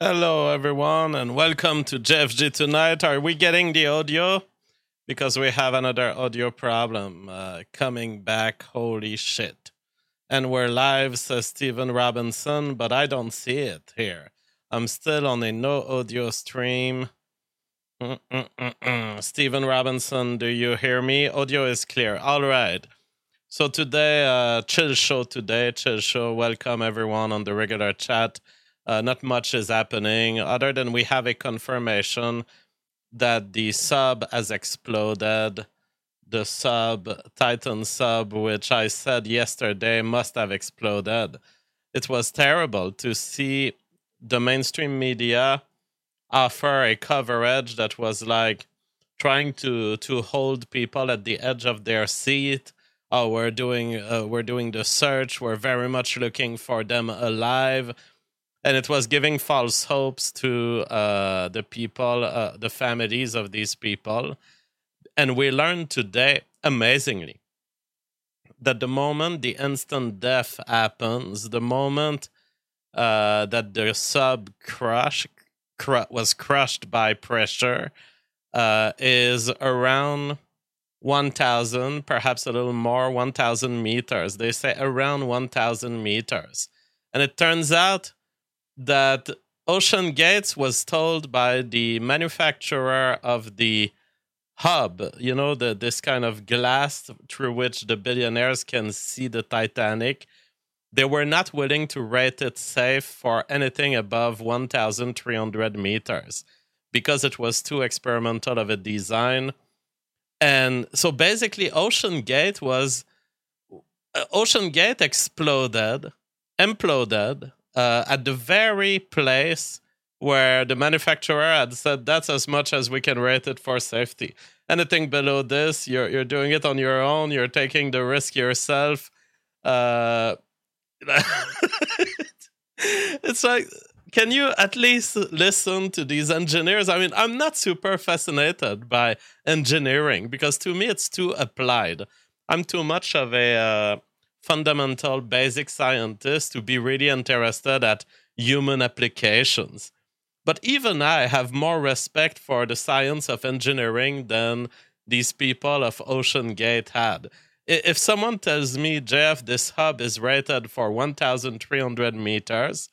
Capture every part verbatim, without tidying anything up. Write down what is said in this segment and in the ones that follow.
Hello, everyone, and welcome to J F G tonight. Are we getting the audio? Because we have another audio problem uh, coming back. Holy shit. And we're live, says Stephen Robinson, but I don't see it here. I'm still on a no audio stream. Mm-mm-mm-mm. Stephen Robinson, do you hear me? Audio is clear. All right. So today, uh, chill show today, chill show. Welcome everyone on the regular chat. Uh, not much is happening other than we have a confirmation that the sub has exploded. The sub, Titan sub, which I said yesterday must have exploded. It was terrible to see the mainstream media offer a coverage that was like trying to to hold people at the edge of their seat. Oh, we're doing uh, we're doing the search. We're very much looking for them alive, and it was giving false hopes to uh, the people, uh, the families of these people. And we learned today, amazingly, that the moment the instant death happens, the moment uh, that the sub crush cr- was crushed by pressure, uh, is around one thousand, perhaps a little more, one thousand meters. They say around one thousand meters. And it turns out that Ocean Gates was told by the manufacturer of the hub, you know, the this kind of glass through which the billionaires can see the Titanic. They were not willing to rate it safe for anything above one thousand three hundred meters because it was too experimental of a design. And so basically, Ocean Gate was uh, Ocean Gate exploded, imploded uh, at the very place where the manufacturer had said that's as much as we can rate it for safety. Anything below this, you're you're doing it on your own. You're taking the risk yourself. Uh, it's like, can you at least listen to these engineers? I mean, I'm not super fascinated by engineering because to me it's too applied. I'm too much of a uh, fundamental basic scientist to be really interested at human applications. But even I have more respect for the science of engineering than these people of Ocean Gate had. If someone tells me, Jeff, this hub is rated for one thousand three hundred meters,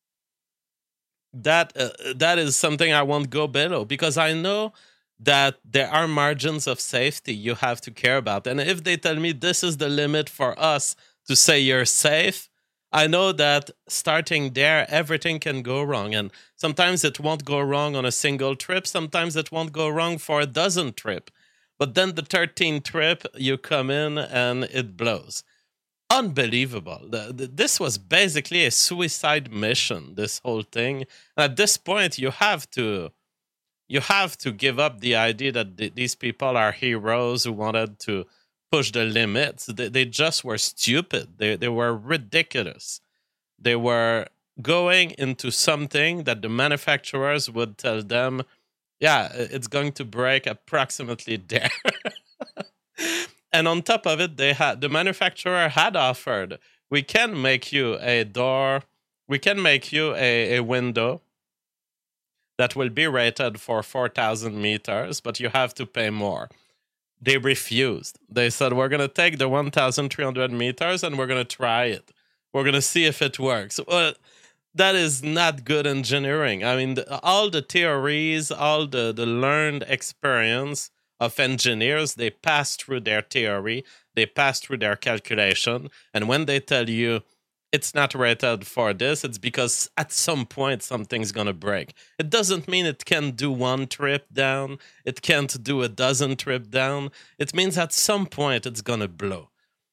that uh, that is something I won't go below because I know that there are margins of safety you have to care about. And if they tell me this is the limit for us to say you're safe, I know that starting there, everything can go wrong. And sometimes it won't go wrong on a single trip. Sometimes it won't go wrong for a dozen trip. But then the thirteenth trip, you come in and it blows. Unbelievable. The, the, this was basically a suicide mission, this whole thing. And at this point, you have to you have to give up the idea that th- these people are heroes who wanted to push the limits. They, they just were stupid. They, they were ridiculous. They were going into something that the manufacturers would tell them, yeah, it's going to break approximately there. And on top of it, they had the manufacturer had offered, we can make you a door, we can make you a, a window that will be rated for four thousand meters, but you have to pay more. They refused. They said, we're going to take the one thousand three hundred meters and we're going to try it. We're going to see if it works. Well, that is not good engineering. I mean, the, all the theories, all the, the learned experience of engineers, they pass through their theory, they pass through their calculation, and when they tell you it's not rated for this, it's because at some point something's gonna break. It doesn't mean it can do one trip down, it can't do a dozen trip down. It means at some point it's gonna blow.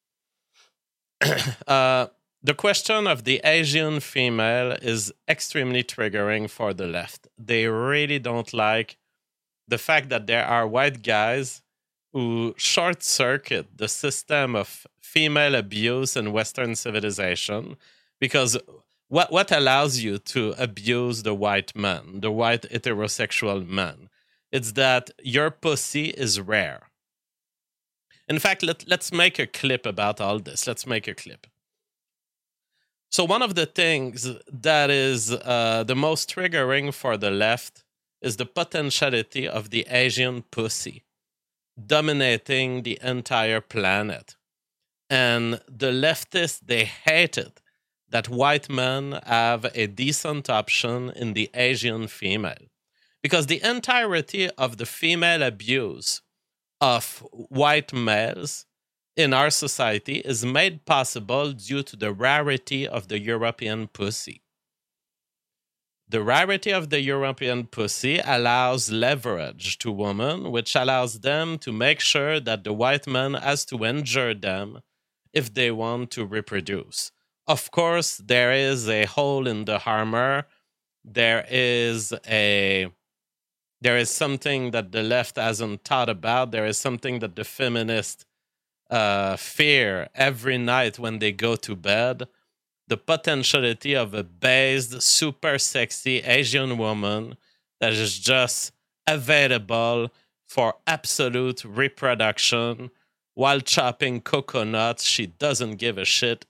uh, the question of the Asian female is extremely triggering for the left. They really don't like the fact that there are white guys who short circuit the system of female abuse in Western civilization because what what allows you to abuse the white man, the white heterosexual man? It's that your pussy is rare. In fact, let, let's make a clip about all this. Let's make a clip. So one of the things that is uh, the most triggering for the left is the potentiality of the Asian pussy dominating the entire planet. And the leftists, they hated that white men have a decent option in the Asian female. Because the entirety of the female abuse of white males in our society is made possible due to the rarity of the European pussy. The rarity of the European pussy allows leverage to women, which allows them to make sure that the white man has to injure them if they want to reproduce. Of course, there is a hole in the armor. There is a there is something that the left hasn't thought about. There is something that the feminists uh, fear every night when they go to bed. The potentiality of a based, super sexy Asian woman that is just available for absolute reproduction while chopping coconuts. She doesn't give a shit.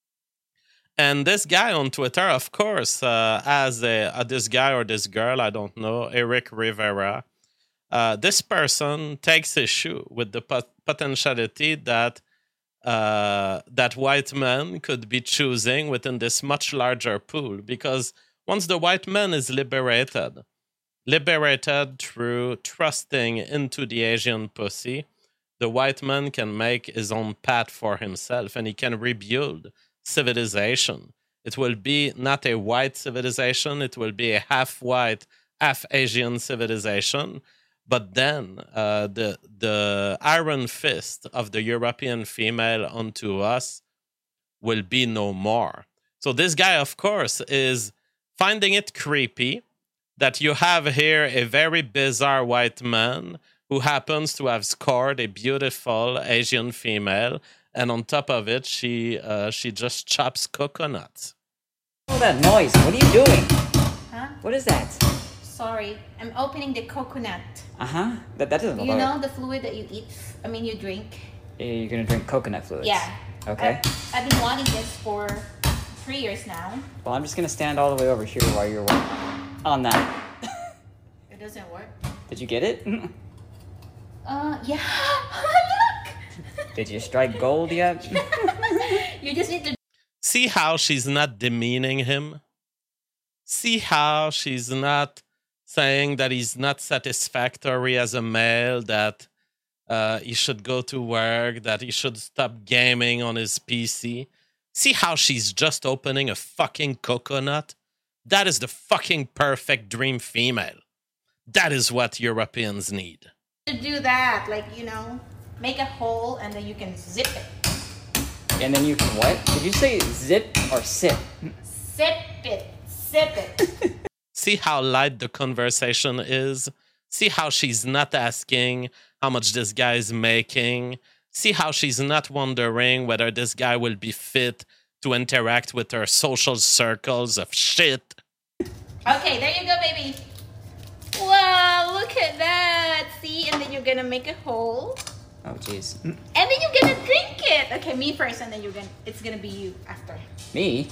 And this guy on Twitter, of course, uh, as a, uh, this guy or this girl, I don't know, Eric Rivera, uh, this person takes issue with the pot- potentiality that Uh, that white man could be choosing within this much larger pool, because once the white man is liberated, liberated through trusting into the Asian pussy, the white man can make his own path for himself and he can rebuild civilization. It will be not a white civilization, it will be a half white, half Asian civilization. But then uh, the the iron fist of the European female onto us will be no more. So this guy, of course, is finding it creepy that you have here a very bizarre white man who happens to have scored a beautiful Asian female, and on top of it, she uh, she just chops coconuts. All that noise. What are you doing? Huh? What is that? Sorry, I'm opening the coconut. Uh huh. That that doesn't look You like. know the fluid that you eat? I mean, you drink? You're gonna drink coconut fluids. Yeah. Okay. I've, I've been wanting this for three years now. Well, I'm just gonna stand all the way over here while you're working on that. It doesn't work. Did you get it? Uh, yeah. Look! Did you strike gold yet? You just need to. See how she's not demeaning him? See how she's not saying that he's not satisfactory as a male, that uh, he should go to work, that he should stop gaming on his P C. See how she's just opening a fucking coconut? That is the fucking perfect dream female. That is what Europeans need. To do that, like, you know, make a hole and then you can zip it. And then you can what? Did you say zip or sip? Zip it. Zip it. See how light the conversation is? See how she's not asking how much this guy is making? See how she's not wondering whether this guy will be fit to interact with her social circles of shit? Okay, there you go, baby. Wow, look at that. See, and then you're gonna make a hole. Oh, jeez. And then you're gonna drink it. Okay, me first, and then you're gonna. It's gonna be you after. Me?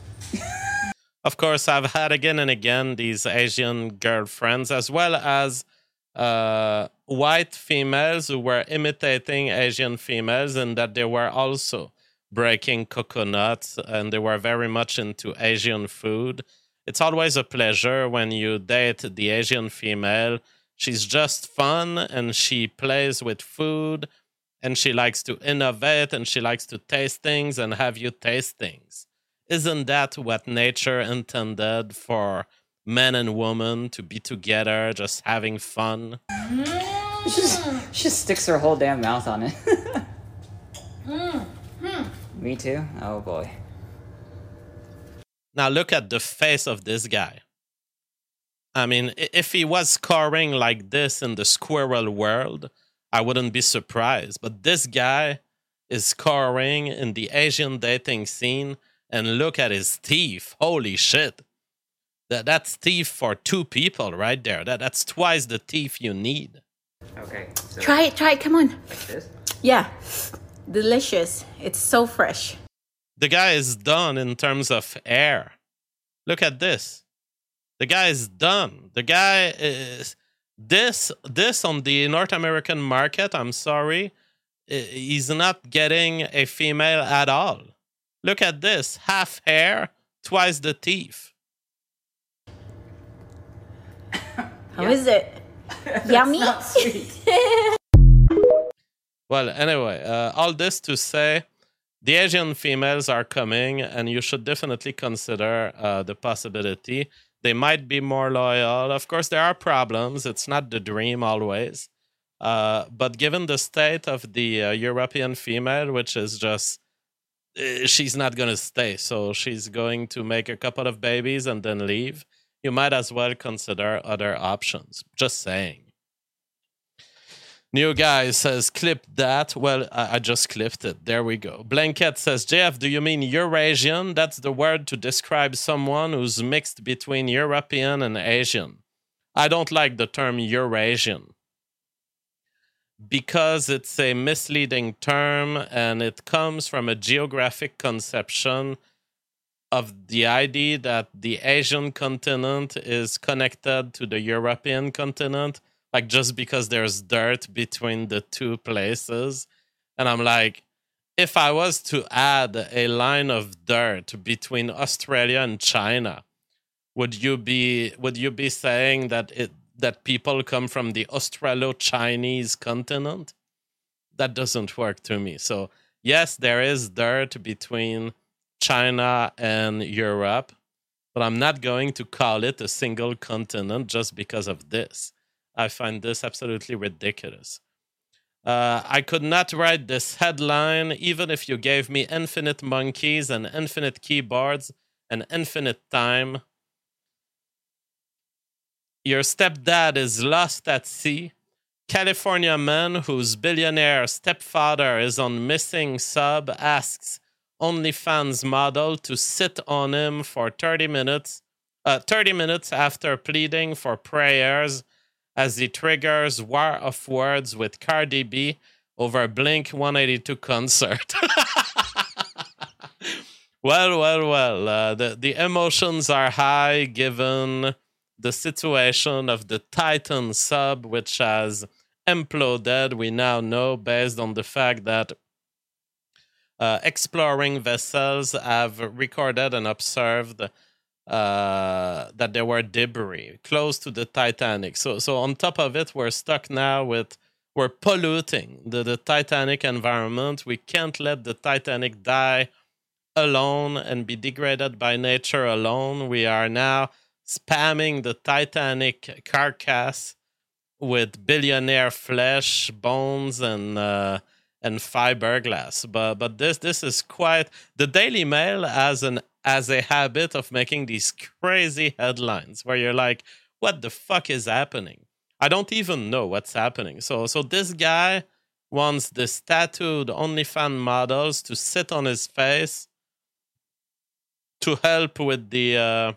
Of course, I've had again and again these Asian girlfriends, as well as uh, white females who were imitating Asian females, and that they were also breaking coconuts, and they were very much into Asian food. It's always a pleasure when you date the Asian female. She's just fun, and she plays with food, and she likes to innovate, and she likes to taste things and have you taste things. Isn't that what nature intended for men and women to be together, just having fun? She just, she just sticks her whole damn mouth on it. Mm. Mm. Me too? Oh boy. Now look at the face of this guy. I mean, if he was scoring like this in the squirrel world, I wouldn't be surprised. But this guy is scoring in the Asian dating scene, and look at his teeth. Holy shit. That, that's teeth for two people right there. That, that's twice the teeth you need. Okay. So Try it, try it, come on. like this? Yeah, delicious. It's so fresh. The guy is done in terms of air. Look at this. The guy is done. The guy is this this on the North American market. I'm sorry, he's not getting a female at all. Look at this, half hair, twice the teeth. How is it? Yummy? Not sweet. Well, anyway, uh, all this to say, the Asian females are coming, and you should definitely consider uh, the possibility. They might be more loyal. Of course, there are problems. It's not the dream always. Uh, but given the state of the uh, European female, which is just, uh, she's not going to stay. So she's going to make a couple of babies and then leave. You might as well consider other options. Just saying. New guy says, clip that. Well, I, I just clipped it. There we go. Blanket says, J F, do you mean Eurasian? That's the word to describe someone who's mixed between European and Asian. I don't like the term Eurasian because it's a misleading term and it comes from a geographic conception of the idea that the Asian continent is connected to the European continent. Like, just because there's dirt between the two places. And I'm like, if I was to add a line of dirt between Australia and China, would you be would you be saying that it that people come from the Australo-Chinese continent? That doesn't work to me. So, yes, there is dirt between China and Europe, but I'm not going to call it a single continent just because of this. I find this absolutely ridiculous. Uh, I could not write this headline even if you gave me infinite monkeys and infinite keyboards and infinite time. Your stepdad is lost at sea. California man whose billionaire stepfather is on missing sub asks OnlyFans model to sit on him for thirty minutes, uh, thirty minutes after pleading for prayers as he triggers War of Words with Cardi B over Blink one eighty-two concert. well, well, well. Uh, the, the emotions are high given the situation of the Titan sub, which has imploded, we now know, based on the fact that uh, exploring vessels have recorded and observed Uh, that there were debris close to the Titanic. So, so on top of it, we're stuck now with, we're polluting the, the Titanic environment. We can't let the Titanic die alone and be degraded by nature alone. We are now spamming the Titanic carcass with billionaire flesh, bones, and uh, and fiberglass. But but this this is quite, the Daily Mail has an as a habit of making these crazy headlines where you're like, what the fuck is happening? I don't even know what's happening. So so this guy wants this tattooed OnlyFans models to sit on his face to help with the uh,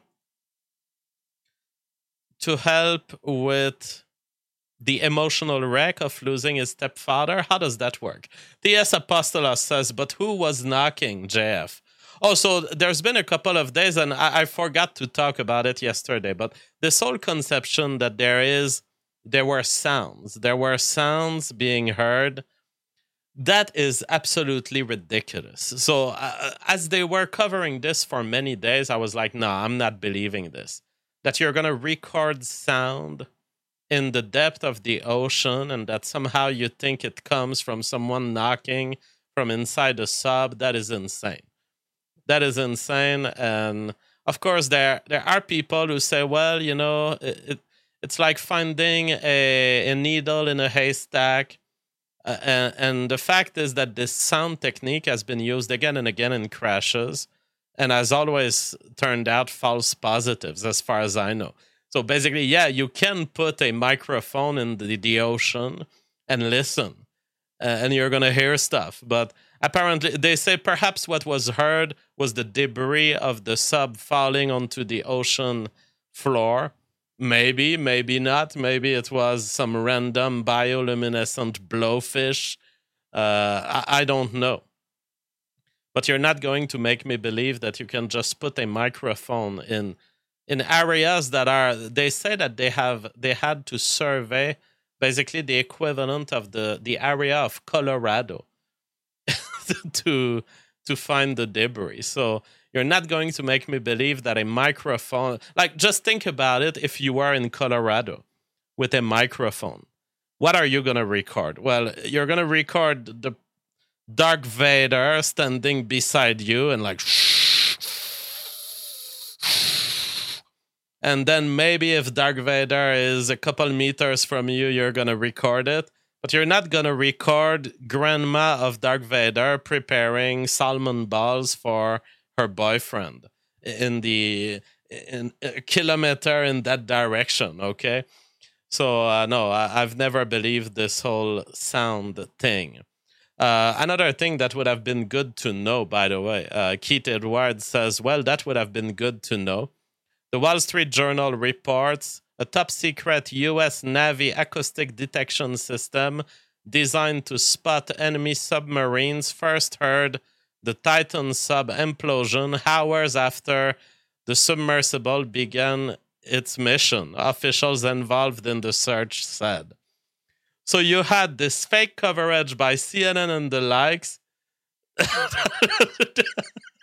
to help with the emotional wreck of losing his stepfather. How does that work? T S Apostolos says, but who was knocking, J F? Oh, so there's been a couple of days, and I, I forgot to talk about it yesterday, but this whole conception that there is, there were sounds, there were sounds being heard, that is absolutely ridiculous. So uh, as they were covering this for many days, I was like, no, I'm not believing this. That you're going to record sound in the depth of the ocean and that somehow you think it comes from someone knocking from inside a sub, that is insane. That is insane. And of course, there there are people who say, well, you know, it, it it's like finding a, a needle in a haystack. Uh, and, and the fact is that this sound technique has been used again and again in crashes and has always turned out false positives, as far as I know. So basically, yeah, you can put a microphone in the, the ocean and listen, uh, and you're going to hear stuff. But apparently, they say perhaps what was heard was the debris of the sub falling onto the ocean floor. Maybe, maybe not. Maybe it was some random bioluminescent blowfish. Uh, I, I don't know. but you're not going to make me believe that you can just put a microphone in in areas that are, they say that they have they had to survey basically the equivalent of the the area of Colorado to to find the debris. So you're not going to make me believe that a microphone, like, just think about it. If you were in Colorado with a microphone, what are you going to record? Well, you're going to record the Darth Vader standing beside you and like, and then maybe if Darth Vader is a couple meters from you, you're going to record it. But you're not going to record grandma of Darth Vader preparing salmon balls for her boyfriend in the in a kilometer in that direction, okay? So, uh, no, I, I've never believed this whole sound thing. Uh, another thing that would have been good to know, by the way, uh, Keith Edwards says, well, that would have been good to know. The Wall Street Journal reports a top-secret U S Navy acoustic detection system designed to spot enemy submarines first heard the Titan sub implosion hours after the submersible began its mission, officials involved in the search said. So you had this fake coverage by C N N and the likes that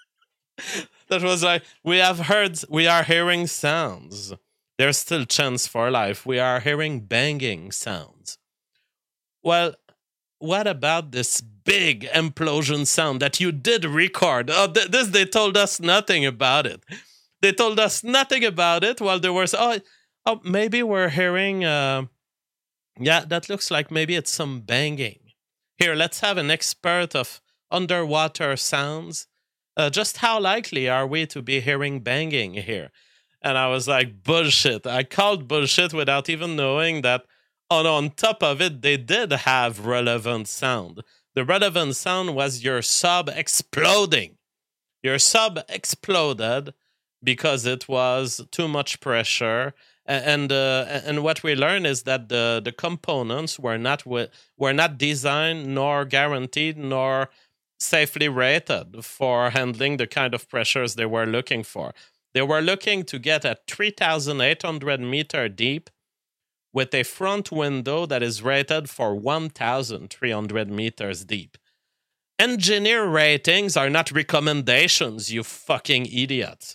was like, we have heard, we are hearing sounds. There's still chance for life. We are hearing banging sounds. Well, what about this big implosion sound that you did record? Oh, th- this, they told us nothing about it. They told us nothing about it while there was, oh, oh maybe we're hearing, uh, yeah, that looks like maybe it's some banging. Here, let's have an expert of underwater sounds. Uh, just how likely are we to be hearing banging here? And I was like, bullshit. I called bullshit without even knowing that on, on top of it, they did have relevant sound. The relevant sound was your sub exploding. Your sub exploded because it was too much pressure. And uh, and what we learned is that the, the components were not were not designed nor guaranteed nor safely rated for handling the kind of pressures they were looking for. They were looking to get at three thousand eight hundred meter deep with a front window that is rated for one thousand three hundred meters deep. Engineer ratings are not recommendations, you fucking idiots.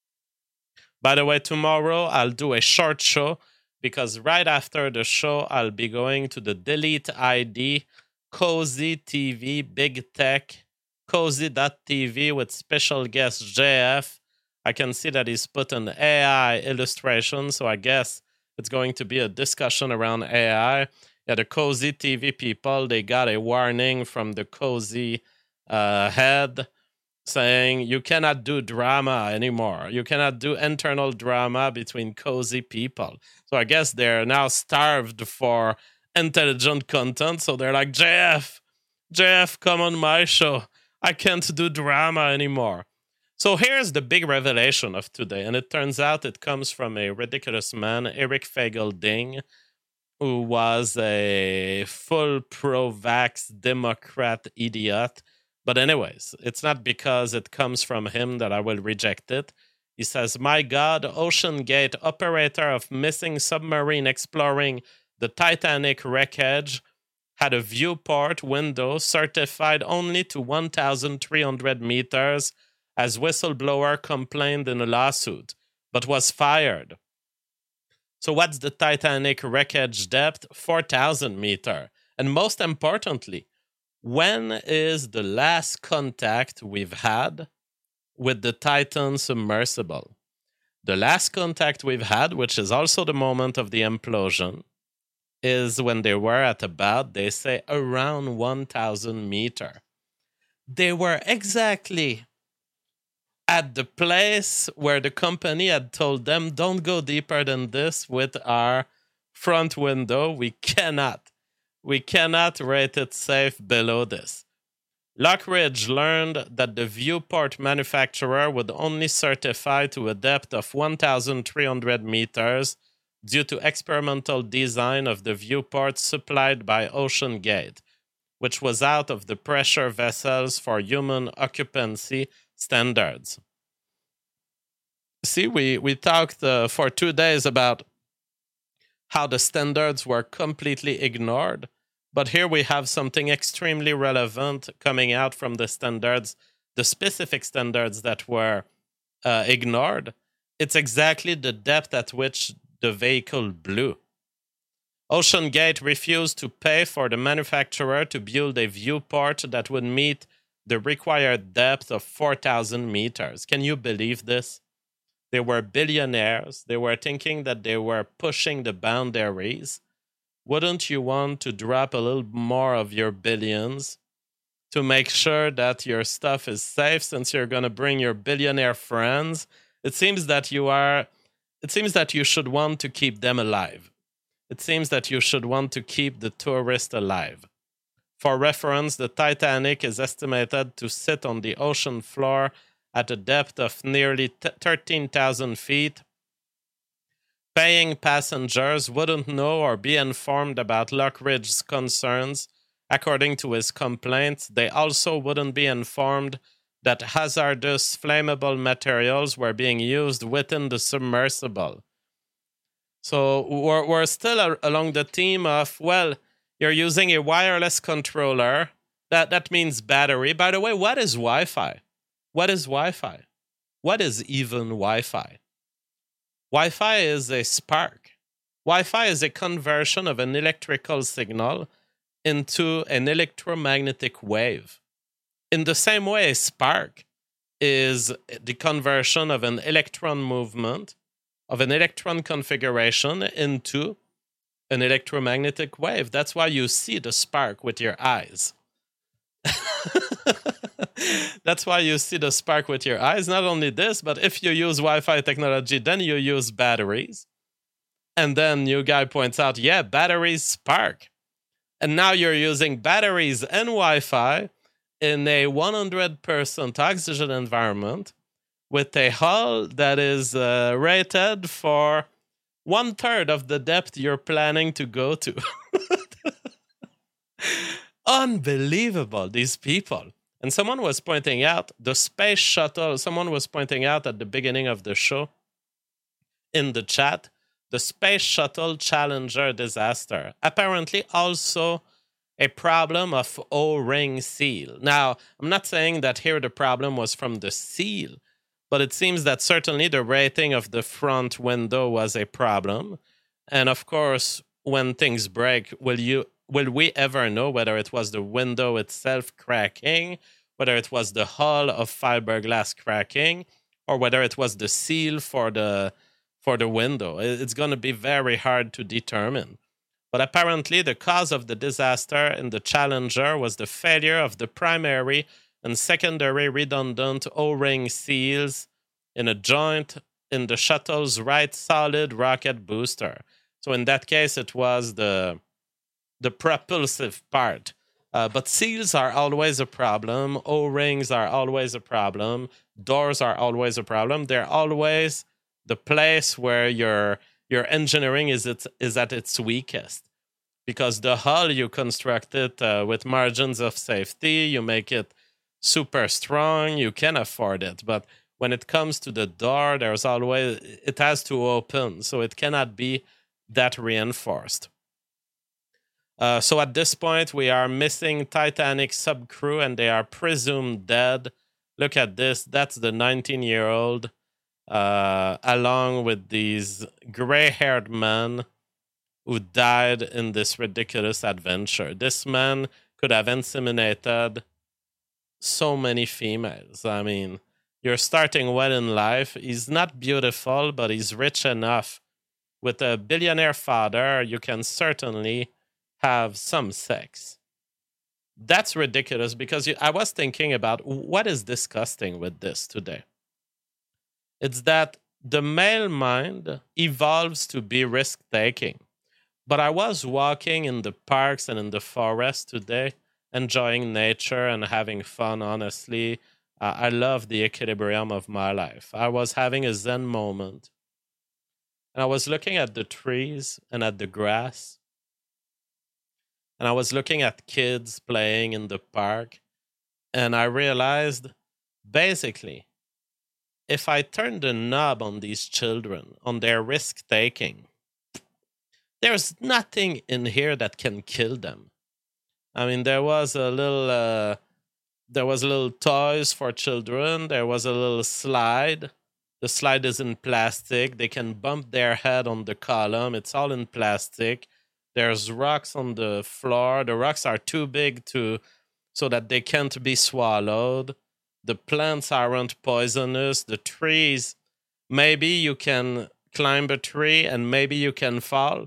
By the way, tomorrow I'll do a short show because right after the show, I'll be going to the Delete I D, Cozy T V, Big Tech, Cozy dot T V with special guest J F. I can see that he's put an A I illustration, so I guess it's going to be a discussion around A I. Yeah, the Cozy T V people, they got a warning from the Cozy uh, head saying you cannot do drama anymore. You cannot do internal drama between Cozy people. So I guess they're now starved for intelligent content, so they're like, J F, J F, come on my show. I can't do drama anymore. So here's the big revelation of today, and it turns out it comes from a ridiculous man, Eric Fagel-Ding, who was a full pro-vax Democrat idiot. But anyways, it's not because it comes from him that I will reject it. He says, my God, OceanGate, operator of missing submarine exploring the Titanic wreckage, had a viewport window certified only to one thousand three hundred meters, as whistleblower complained in a lawsuit, but was fired. So what's the Titanic wreckage depth? four thousand meter. And most importantly, when is the last contact we've had with the Titan submersible? The last contact we've had, which is also the moment of the implosion, is when they were at about, they say, around one thousand meter. They were exactly at the place where the company had told them, don't go deeper than this with our front window. We cannot. We cannot rate it safe below this. Lockridge learned that the viewport manufacturer would only certify to a depth of one thousand three hundred meters due to experimental design of the viewport supplied by OceanGate. which was out of the pressure vessels for human occupancy standards. See, we, we talked uh, for two days about how the standards were completely ignored, but here we have something extremely relevant coming out from the standards, the specific standards that were uh, ignored. It's exactly the depth at which the vehicle blew. OceanGate refused to pay for the manufacturer to build a viewport that would meet the required depth of four thousand meters. Can you believe this? They were billionaires. They were thinking that they were pushing the boundaries. Wouldn't you want to drop a little more of your billions to make sure that your stuff is safe, since you're going to bring your billionaire friends? It seems that you are, it seems that you should want to keep them alive. It seems that you should want to keep the tourist alive. For reference, the Titanic is estimated to sit on the ocean floor at a depth of nearly thirteen thousand feet. Paying passengers wouldn't know or be informed about Lockridge's concerns. According to his complaints, they also wouldn't be informed that hazardous flammable materials were being used within the submersible. So we're, we're still along the theme of, well, you're using a wireless controller. That, that means battery. By the way, what is Wi-Fi? What is Wi-Fi? What is even Wi-Fi? Wi-Fi is a spark. Wi-Fi is a conversion of an electrical signal into an electromagnetic wave. In the same way, a spark is the conversion of an electron movement, of an electron configuration into an electromagnetic wave. That's why you see the spark with your eyes. That's why you see the spark with your eyes. Not only this, but if you use Wi-Fi technology, then you use batteries. And then your guy points out, yeah, batteries spark. And now you're using batteries and Wi-Fi in a one hundred percent oxygen environment with a hull that is uh, rated for one third of the depth you're planning to go to. Unbelievable, these people. And someone was pointing out the space shuttle, someone was pointing out at the beginning of the show in the chat, the Space Shuttle Challenger disaster. Apparently also a problem of O-ring seal. Now, I'm not saying that here the problem was from the seal, but it seems that certainly the rating of the front window was a problem. And of course, when things break, will you will we ever know whether it was the window itself cracking, whether it was the hull of fiberglass cracking, or whether it was the seal for the for the window? It's going to be very hard to determine. But apparently the cause of the disaster in the Challenger was the failure of the primary and secondary redundant O-ring seals in a joint in the shuttle's right solid rocket booster. So in that case, it was the the propulsive part. Uh, but seals are always a problem. O-rings are always a problem. Doors are always a problem. They're always the place where your your engineering is its, is at its weakest. Because the hull, you construct it uh, with margins of safety. You make it super strong. You can afford it. But when it comes to the door, there's always, it has to open. So it cannot be that reinforced. Uh, so at this point, we are missing Titanic subcrew, and they are presumed dead. Look at this. That's the nineteen-year-old, uh, along with these gray-haired men who died in this ridiculous adventure. This man could have inseminated so many females. I mean, you're starting well in life. He's not beautiful, but he's rich enough. With a billionaire father, you can certainly have some sex. That's ridiculous, because you, I was thinking about what is disgusting with this today. It's that the male mind evolves to be risk-taking. But I was walking in the parks and in the forest today, enjoying nature and having fun, honestly. Uh, I love the equilibrium of my life. I was having a Zen moment. And I was looking at the trees and at the grass. and I was looking at kids playing in the park, and I realized, basically, if I turn the knob on these children, on their risk taking, there's nothing in here that can kill them. I mean, there was a little, uh, there was a little toys for children. There was a little slide. The slide is in plastic. They can bump their head on the column. It's all in plastic. There's rocks on the floor. The rocks are too big to, so that they can't be swallowed. The plants aren't poisonous. The trees, maybe you can climb a tree and maybe you can fall,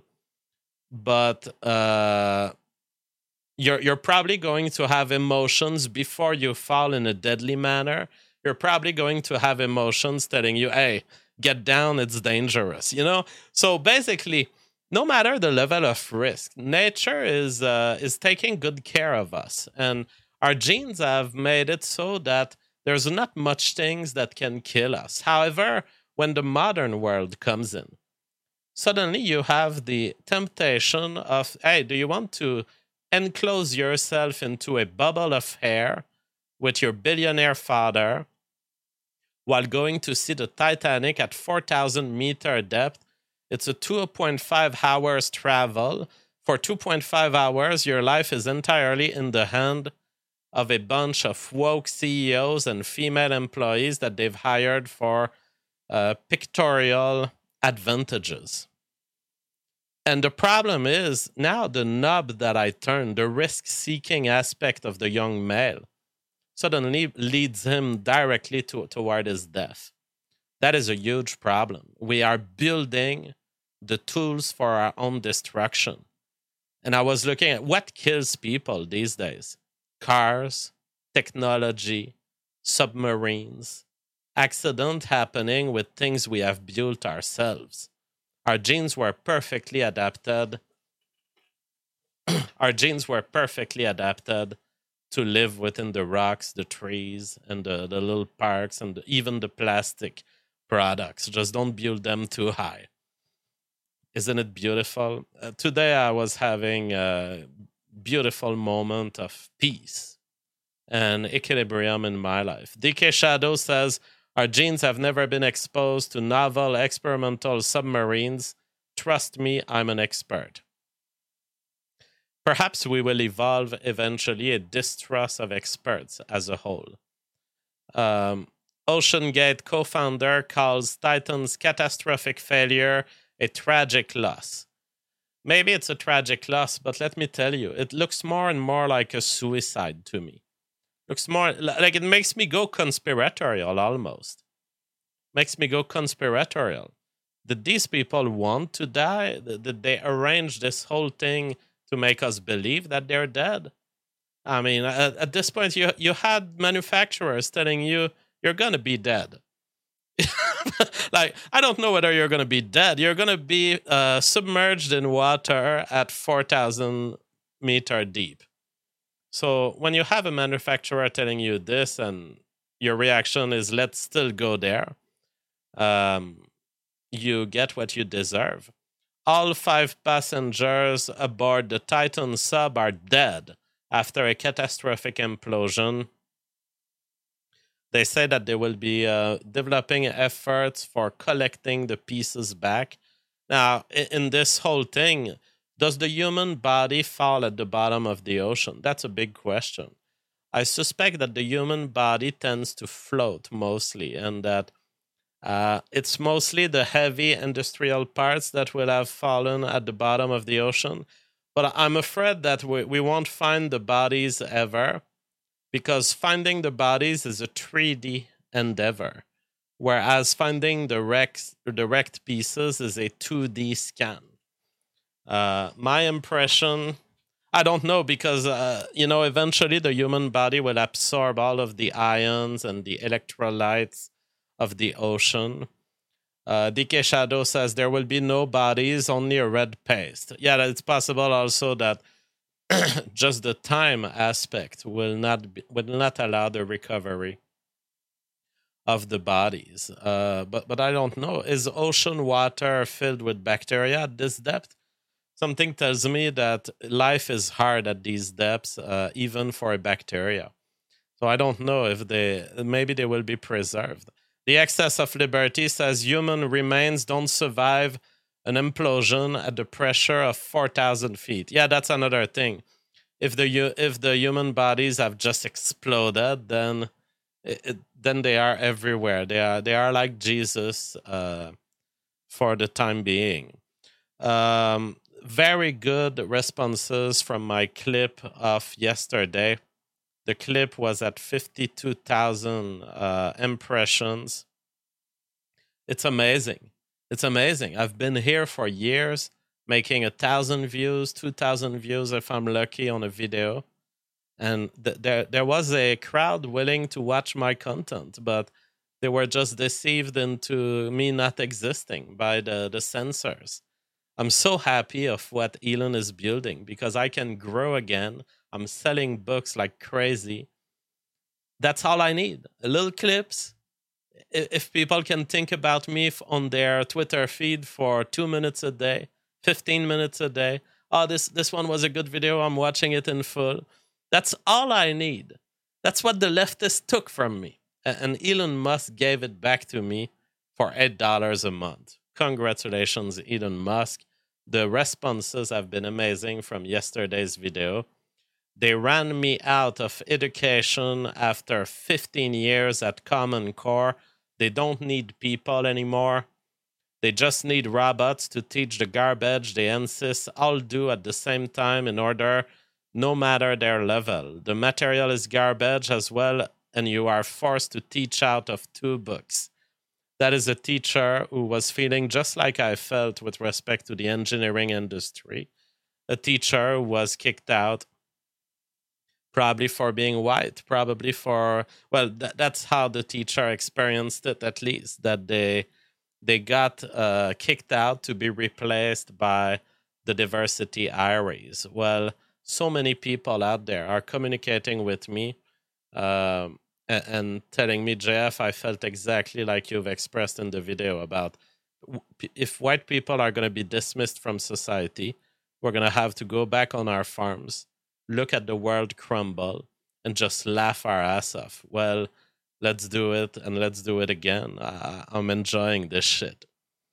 but uh, you're you're probably going to have emotions before you fall in a deadly manner. You're probably going to have emotions telling you, "Hey, get down, it's dangerous." You know. So basically, no matter the level of risk, nature is uh, is taking good care of us, and our genes have made it so that there's not much things that can kill us. However, when the modern world comes in, suddenly you have the temptation of, hey, do you want to enclose yourself into a bubble of air with your billionaire father while going to see the Titanic at four thousand meter depth? It's a two point five hours travel. For two point five hours, your life is entirely in the hand of a bunch of woke C E Os and female employees that they've hired for uh, pictorial advantages. And the problem is, now the knob that I turn, the risk-seeking aspect of the young male, suddenly leads him directly to, toward his death. That is a huge problem. We are building the tools for our own destruction. And I was looking at what kills people these days. Cars, technology, submarines, accident happening with things we have built ourselves. Our genes were perfectly adapted. Our genes were perfectly adapted to live within the rocks, the trees, and the, the little parks, and the, even the plastic products. Just don't build them too high. Isn't it beautiful? Uh, today I was having a beautiful moment of peace and equilibrium in my life. D K Shadow says, our genes have never been exposed to novel experimental submarines. Trust me, I'm an expert. Perhaps we will evolve eventually a distrust of experts as a whole. Um, OceanGate co-founder calls Titan's catastrophic failure a tragic loss. Maybe it's a tragic loss, but let me tell you, it looks more and more like a suicide to me. Looks more like it makes me go conspiratorial almost. Makes me go conspiratorial. Did these people want to die? Did they arrange this whole thing to make us believe that they're dead? I mean, at, at this point, you you had manufacturers telling you you're gonna be dead. Like, I don't know whether you're gonna be dead. You're gonna be uh, submerged in water at four thousand meter deep. So when you have a manufacturer telling you this, and your reaction is let's still go there, um, you get what you deserve. All five passengers aboard the Titan sub are dead after a catastrophic implosion. They say that they will be uh, developing efforts for collecting the pieces back. Now, in this whole thing, does the human body fall at the bottom of the ocean? That's a big question. I suspect that the human body tends to float mostly, and that uh, it's mostly the heavy industrial parts that will have fallen at the bottom of the ocean. But I'm afraid that we, we won't find the bodies ever, because finding the bodies is a three D endeavor, whereas finding the wrecks, the wrecked pieces is a two D scan. Uh, my impression, I don't know, because, uh, you know, eventually the human body will absorb all of the ions and the electrolytes of the ocean. Uh, D K Shadow says there will be no bodies, only a red paste. Yeah, it's possible also that just the time aspect will not be, will not allow the recovery of the bodies. Uh, but but I don't know. Is ocean water filled with bacteria at this depth? something tells me that life is hard at these depths, uh, even for a bacteria. So I don't know if they, maybe they will be preserved. The excess of liberty says human remains don't survive an implosion at the pressure of four thousand feet. Yeah, that's another thing. If the if the human bodies have just exploded, then it, it, then they are everywhere. They are they are like Jesus uh, for the time being. Um, very good responses from my clip of yesterday. The clip was at fifty-two thousand uh, impressions. It's amazing. It's amazing. I've been here for years, making a thousand views, two thousand views if I'm lucky on a video. And th- there, there was a crowd willing to watch my content, but they were just deceived into me not existing by the, the censors. I'm so happy of what Elon is building because I can grow again. I'm selling books like crazy. That's all I need. A little clips. If people can think about me on their Twitter feed for two minutes a day, fifteen minutes a day. Oh, this, this one was a good video. I'm watching it in full. That's all I need. That's what the leftists took from me. And Elon Musk gave it back to me for eight dollars a month. Congratulations, Elon Musk. The responses have been amazing from yesterday's video. They ran me out of education after fifteen years at Common Core. They don't need people anymore. They just need robots to teach the garbage they insist all do at the same time in order, no matter their level. The material is garbage as well, and you are forced to teach out of two books. That is a teacher who was feeling just like I felt with respect to the engineering industry. A teacher who was kicked out, probably for being white, probably for, well, th- that's how the teacher experienced it, at least, that they they got uh, kicked out to be replaced by the diversity Iries. Well, so many people out there are communicating with me um, and, and telling me, J F, I felt exactly like you've expressed in the video about if white people are going to be dismissed from society, we're going to have to go back on our farms, look at the world crumble, and just laugh our ass off. Well, let's do it, and let's do it again. Uh, I'm enjoying this shit.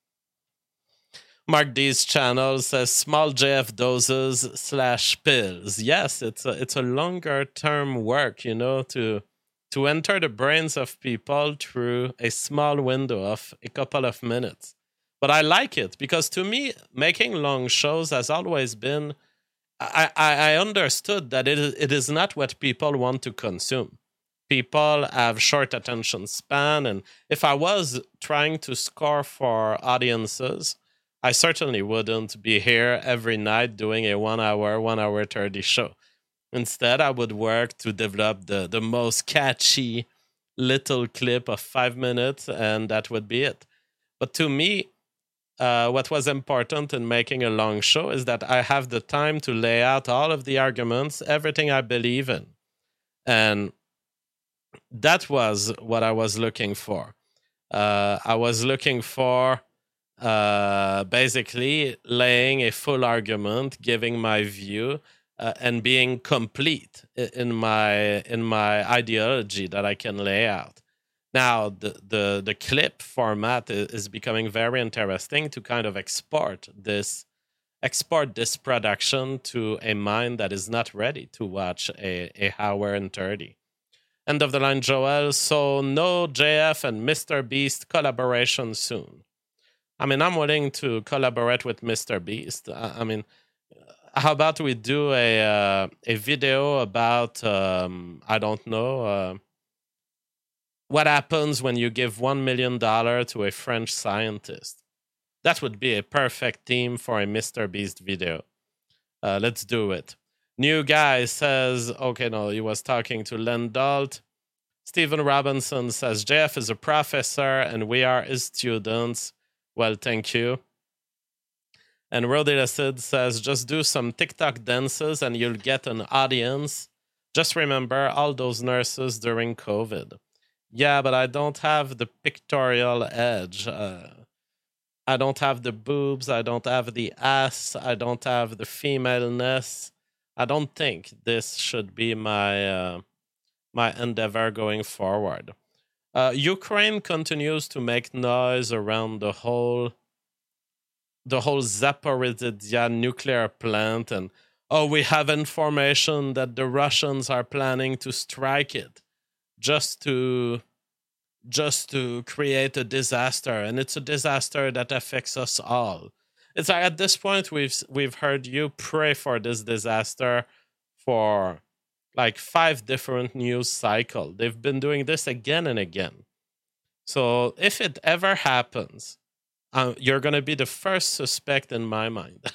Mark D's channel says small J F doses slash pills. Yes, it's a, it's a longer term work, you know, to to enter the brains of people through a small window of a couple of minutes. But I like it because to me, making long shows has always been, I, I, I understood that it is, it is not what people want to consume. People have short attention span, and if I was trying to score for audiences, I certainly wouldn't be here every night doing a one hour, one hour thirty show. Instead, I would work to develop the, the most catchy little clip of five minutes, and that would be it. But to me, uh, what was important in making a long show is that I have the time to lay out all of the arguments, everything I believe in. And that was what I was looking for. Uh, I was looking for uh, basically laying a full argument, giving my view, uh, and being complete in my in my ideology that I can lay out. Now, the the, the clip format is, is becoming very interesting to kind of export this export this production to a mind that is not ready to watch a, a hour and thirty. End of the line, Joel. So no J F and Mister Beast collaboration soon. I mean, I'm willing to collaborate with Mister Beast. I, I mean, how about we do a uh, a video about um, I don't know uh, what happens when you give one million dollars to a French scientist? That would be a perfect theme for a Mister Beast video. Uh, let's do it. New guy says, okay, no, he was talking to Len Dalt. Stephen Robinson says, J F is a professor and we are his students. Well, thank you. And Rodi Acid says, just do some TikTok dances and you'll get an audience. Just remember all those nurses during COVID. Yeah, but I don't have the pictorial edge. Uh, I don't have the boobs. I don't have the ass. I don't have the femaleness. I don't think this should be my uh, my endeavor going forward. Uh, Ukraine continues to make noise around the whole the whole Zaporizhzhia nuclear plant, and oh, we have information that the Russians are planning to strike it just to just to create a disaster, and it's a disaster that affects us all. It's like at this point we've we've heard you pray for this disaster for like five different news cycles. They've been doing this again and again. So if it ever happens, uh, you're gonna be the first suspect in my mind.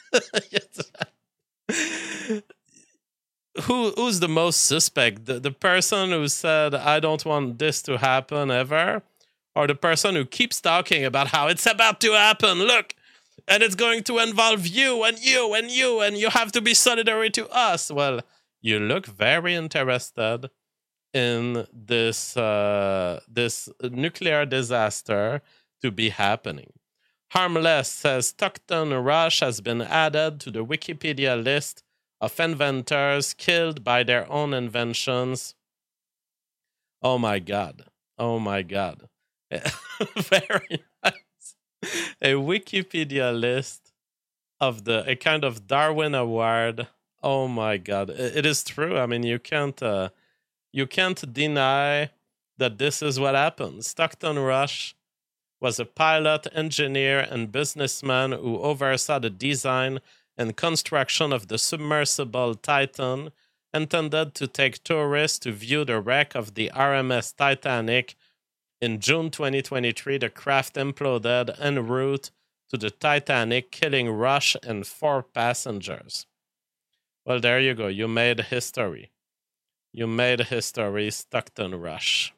Who who's the most suspect? The, the person who said, I don't want this to happen ever? Or the person who keeps talking about how it's about to happen, look, and it's going to involve you and you and you, and you have to be solidary to us? Well, you look very interested in this uh, this nuclear disaster to be happening. Harmless says Stockton Rush has been added to the Wikipedia list of inventors killed by their own inventions. Oh my God. Oh my God. Very nice. A Wikipedia list of the a kind of Darwin Award. Oh my God. It, it is true. I mean, you can't uh, you can't deny that this is what happened. Stockton Rush was a pilot, engineer, and businessman who oversaw the design and construction of the submersible Titan, intended to take tourists to view the wreck of the R M S Titanic. In June twenty twenty-three, the craft imploded en route to the Titanic, killing Rush and four passengers. Well, there you go. You made history. You made history, Stockton Rush.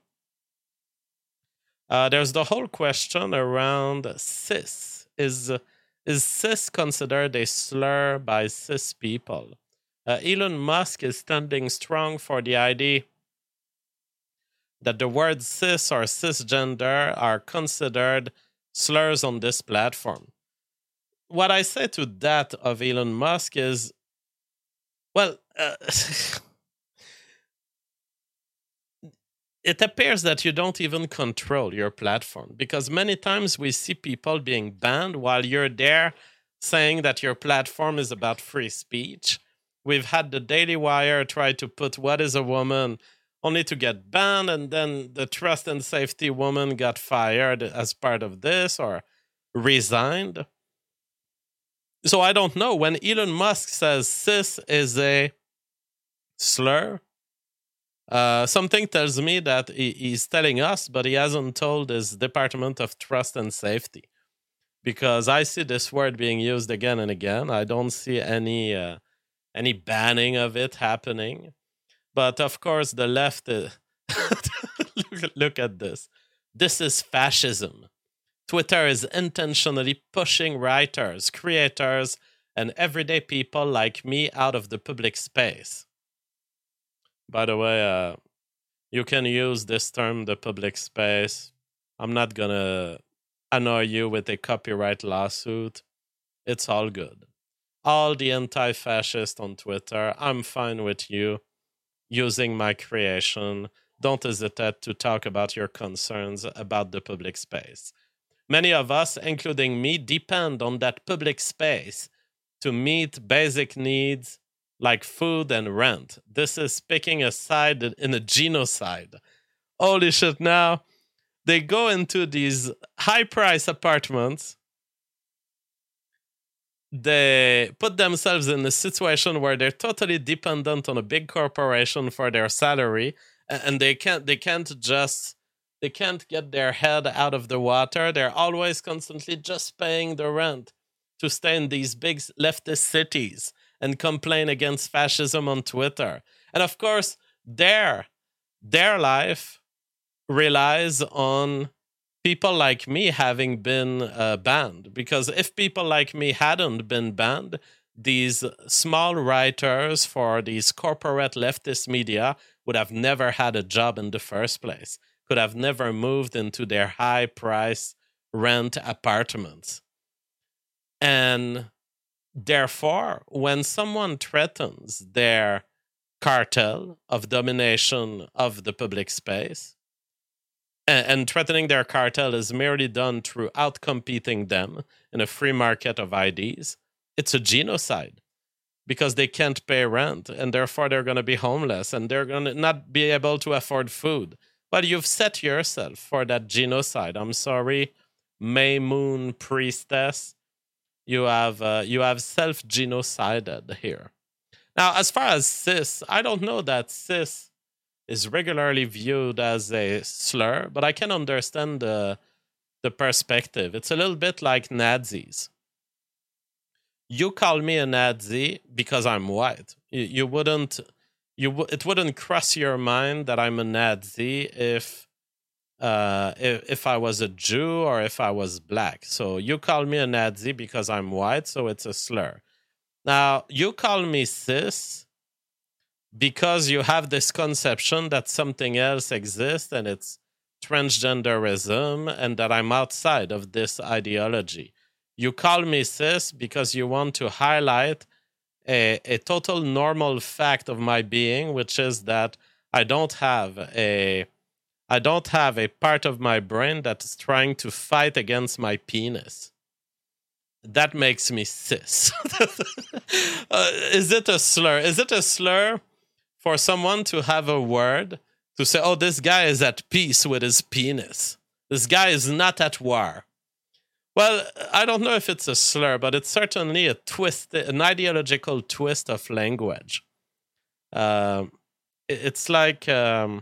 Uh, there's the whole question around cis. Is... Is cis considered a slur by cis people? Uh, Elon Musk is standing strong for the idea that the words cis or cisgender are considered slurs on this platform. What I say to that of Elon Musk is, well, uh, it appears that you don't even control your platform, because many times we see people being banned while you're there saying that your platform is about free speech. We've had the Daily Wire try to put what is a woman only to get banned, and then the trust and safety woman got fired as part of this or resigned. So I don't know. When Elon Musk says cis is a slur, Uh, something tells me that he, he's telling us, but he hasn't told his Department of Trust and Safety. Because I see this word being used again and again. I don't see any uh, any banning of it happening. But of course, the left is... look, look at this. This is fascism. Twitter is intentionally pushing writers, creators, and everyday people like me out of the public space. By the way, uh, you can use this term, the public space. I'm not going to annoy you with a copyright lawsuit. It's all good. All the anti-fascists on Twitter, I'm fine with you using my creation. Don't hesitate to talk about your concerns about the public space. Many of us, including me, depend on that public space to meet basic needs like food and rent. This is picking a side in a genocide. Holy shit, now they go into these high-price apartments. They put themselves in a situation where they're totally dependent on a big corporation for their salary, and they can't they can't just they can't get their head out of the water. They're always constantly just paying the rent to stay in these big leftist cities and complain against fascism on Twitter. And of course, their, their life relies on people like me having been uh, banned. Because if people like me hadn't been banned, these small writers for these corporate leftist media would have never had a job in the first place, could have never moved into their high-price rent apartments. And therefore, when someone threatens their cartel of domination of the public space, and, and threatening their cartel is merely done through outcompeting them in a free market of I Ds, it's a genocide because they can't pay rent and therefore they're going to be homeless and they're going to not be able to afford food. But you've set yourself for that genocide. I'm sorry, May Moon Priestess. You have uh, you have self-genocided here. Now, as far as cis, I don't know that cis is regularly viewed as a slur, but I can understand the, the perspective. It's a little bit like Nazis. You call me a Nazi because I'm white. You, you wouldn't, you w- it wouldn't cross your mind that I'm a Nazi if, uh, if if I was a Jew or if I was black. So you call me a Nazi because I'm white, so it's a slur. Now, you call me cis because you have this conception that something else exists and it's transgenderism and that I'm outside of this ideology. You call me cis because you want to highlight a, a total normal fact of my being, which is that I don't have a I don't have a part of my brain that is trying to fight against my penis. That makes me cis. uh, is it a slur? Is it a slur for someone to have a word to say, oh, this guy is at peace with his penis? This guy is not at war. Well, I don't know if it's a slur, but it's certainly a twist, an ideological twist of language. Uh, it's like um,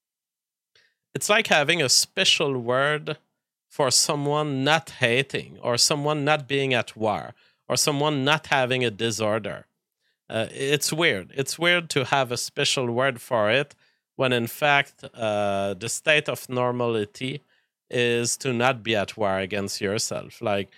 it's like having a special word for someone not hating, or someone not being at war, or someone not having a disorder. Uh, it's weird. It's weird to have a special word for it when, in fact, uh, the state of normality is to not be at war against yourself. Like,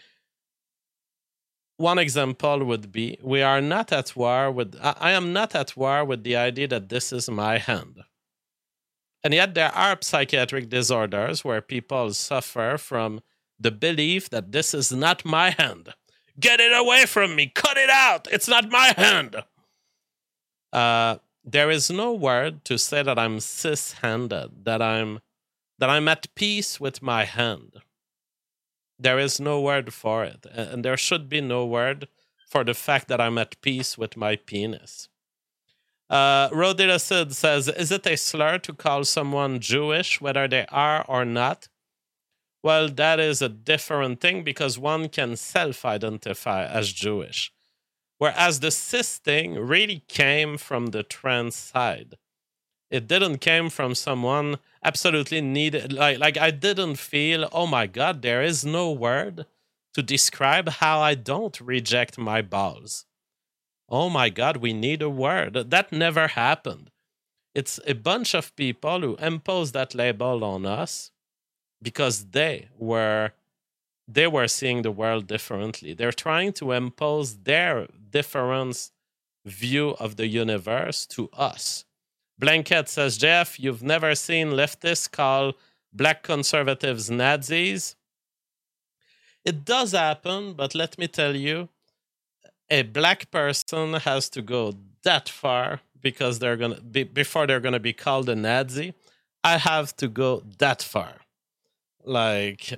one example would be, we are not at war with, I, I am not at war with the idea that this is my hand. And yet there are psychiatric disorders where people suffer from the belief that this is not my hand. Get it away from me. Cut it out. It's not my hand. Uh, there is no word to say that I'm cis-handed, that I'm that I'm at peace with my hand. There is no word for it. And there should be no word for the fact that I'm at peace with my penis. Uh, Rodila Sid says, is it a slur to call someone Jewish, whether they are or not? Well, that is a different thing because one can self-identify as Jewish. Whereas the cis thing really came from the trans side. It didn't came from someone absolutely needed. Like, like I didn't feel, oh my God, there is no word to describe how I don't reject my balls. Oh my God, we need a word. That never happened. It's a bunch of people who imposed that label on us because they were they were seeing the world differently. They're trying to impose their different view of the universe to us. Blanket says, Jeff, you've never seen leftists call black conservatives Nazis? It does happen, but let me tell you, a black person has to go that far because they're gonna be before they're gonna be called a Nazi. I have to go that far. Like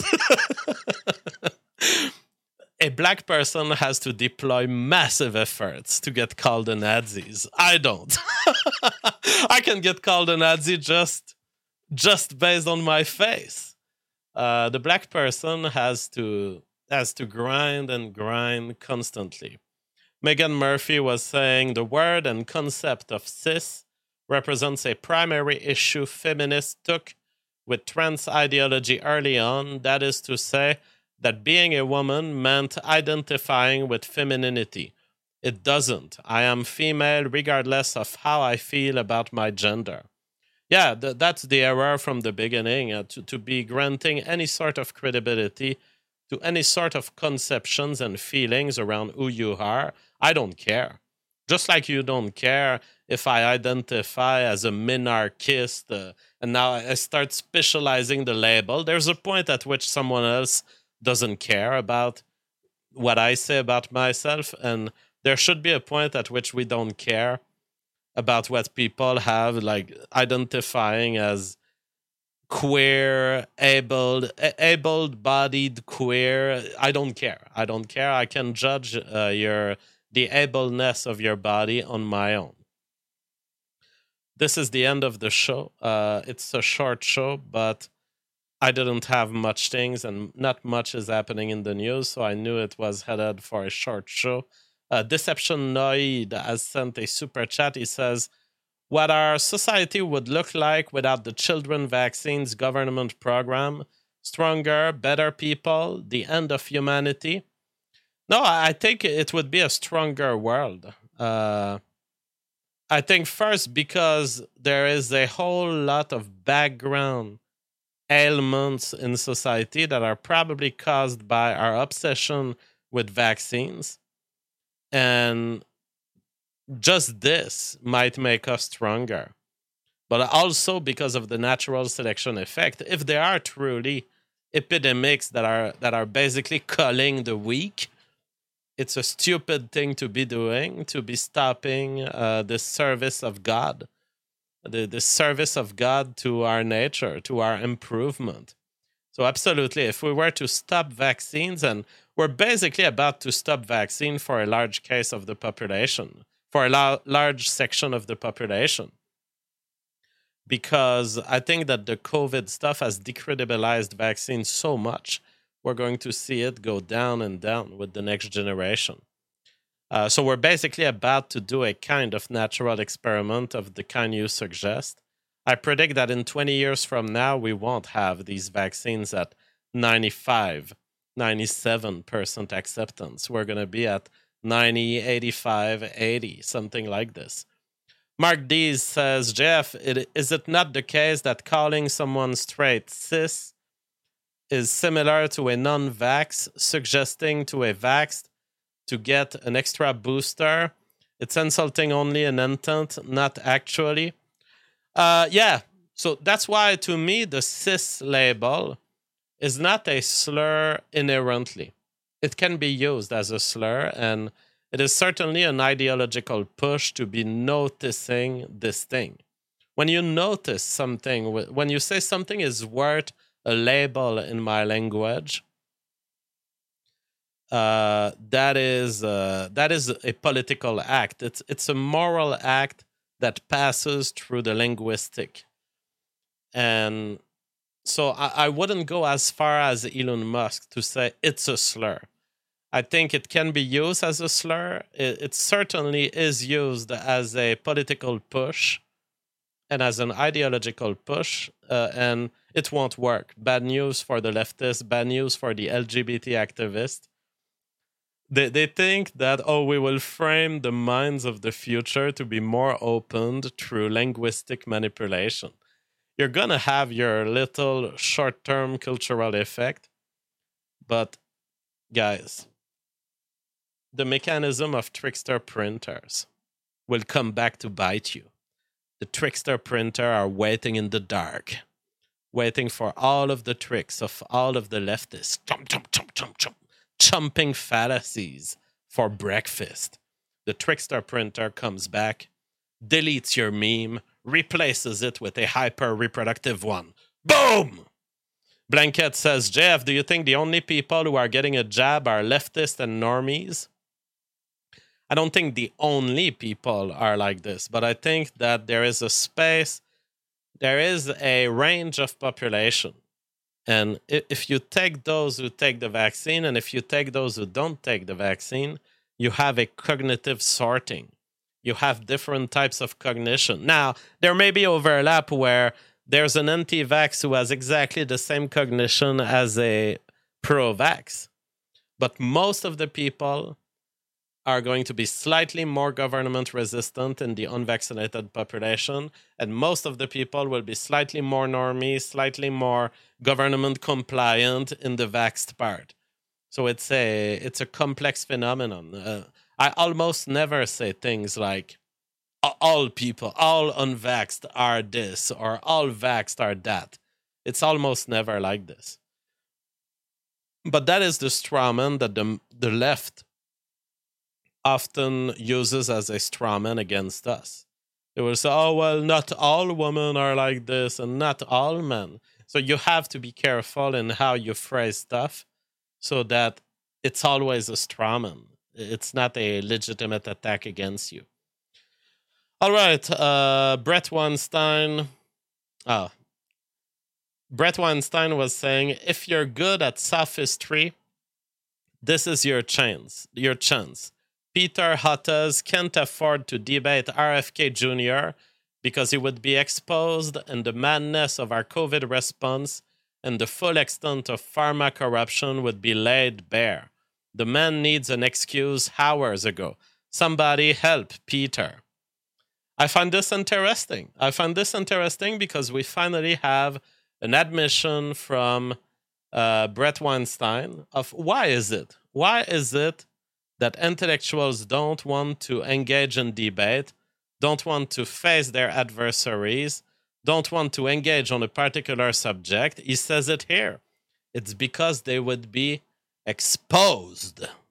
a black person has to deploy massive efforts to get called a Nazis. I don't. I can get called a Nazi just just based on my face. Uh, the black person has to has to grind and grind constantly. Megan Murphy was saying the word and concept of cis represents a primary issue feminists took with trans ideology early on. That is to say that being a woman meant identifying with femininity. It doesn't. I am female regardless of how I feel about my gender. Yeah, th- that's the error from the beginning, uh, to, to be granting any sort of credibility to any sort of conceptions and feelings around who you are. I don't care. Just like you don't care if I identify as a minarchist uh, and now I start specializing the label, there's a point at which someone else doesn't care about what I say about myself, and there should be a point at which we don't care about what people have, like identifying as queer, able, able-bodied queer. I don't care. I don't care. I can judge uh, your the ableness of your body on my own. This is the end of the show. Uh, it's a short show, but I didn't have much things, and not much is happening in the news, so I knew it was headed for a short show. Uh, Deception Noid has sent a super chat. He says, what our society would look like without the children vaccines government program. Stronger, better people, the end of humanity. No, I think it would be a stronger world. Uh, I think first because there is a whole lot of background ailments in society that are probably caused by our obsession with vaccines. And just this might make us stronger. But also because of the natural selection effect, if there are truly epidemics that are that are basically culling the weak, it's a stupid thing to be doing, to be stopping uh, the service of God, the, the service of God to our nature, to our improvement. So absolutely, if we were to stop vaccines, and we're basically about to stop vaccine for a large case of the population, for a la- large section of the population, because I think that the COVID stuff has decredibilized vaccines so much, we're going to see it go down and down with the next generation. Uh, so we're basically about to do a kind of natural experiment of the kind you suggest. I predict that in twenty years from now, we won't have these vaccines at ninety-five, ninety-seven percent acceptance. We're going to be at ninety, eighty-five, eighty, something like this. Mark Dees says, Jeff, it, is it not the case that calling someone straight cis is similar to a non-vax suggesting to a vaxxed to get an extra booster? It's insulting only in intent, not actually. Uh, yeah, so that's why to me the cis label is not a slur inherently. It can be used as a slur, and it is certainly an ideological push to be noticing this thing. When you notice something, when you say something is worth a label in my language, uh, that is uh, that is a political act. It's it's a moral act that passes through the linguistic, and so I, I wouldn't go as far as Elon Musk to say it's a slur. I think it can be used as a slur. It, it certainly is used as a political push and as an ideological push, uh, and it won't work. Bad news for the leftists, bad news for the L G B T activists. They, they think that, oh, we will frame the minds of the future to be more opened through linguistic manipulation. You're going to have your little short-term cultural effect, but guys, the mechanism of trickster printers will come back to bite you. The trickster printer are waiting in the dark, waiting for all of the tricks of all of the leftists, chomp, chomp, chomp, chomp, chomp, chumping fallacies for breakfast. The trickster printer comes back, deletes your meme, replaces it with a hyper-reproductive one. Boom! Blanket says, Jeff, do you think the only people who are getting a jab are leftists and normies? I don't think the only people are like this, but I think that there is a space, there is a range of population. And if you take those who take the vaccine and if you take those who don't take the vaccine, you have a cognitive sorting. You have different types of cognition. Now, there may be overlap where there's an anti-vax who has exactly the same cognition as a pro-vax. But most of the people are going to be slightly more government resistant in the unvaccinated population, and most of the people will be slightly more normie, slightly more government compliant in the vaxxed part. So it's a it's a complex phenomenon. Uh, I almost never say things like, all people, all unvaxxed are this, or all vaxxed are that. It's almost never like this. But that is the straw man that the, the left often uses as a straw man against us. They will say, oh, well, not all women are like this and not all men. So you have to be careful in how you phrase stuff so that it's always a straw man. It's not a legitimate attack against you. All right, uh, Brett Weinstein. Oh. Brett Weinstein was saying, if you're good at sophistry, this is your chance. Your chance. Peter Hotez can't afford to debate R F K Junior because he would be exposed, and the madness of our COVID response and the full extent of pharma corruption would be laid bare. The man needs an excuse hours ago. Somebody help Peter. I find this interesting. I find this interesting because we finally have an admission from uh, Brett Weinstein of why is it? Why is it that intellectuals don't want to engage in debate, don't want to face their adversaries, don't want to engage on a particular subject? He says it here. It's because they would be exposed.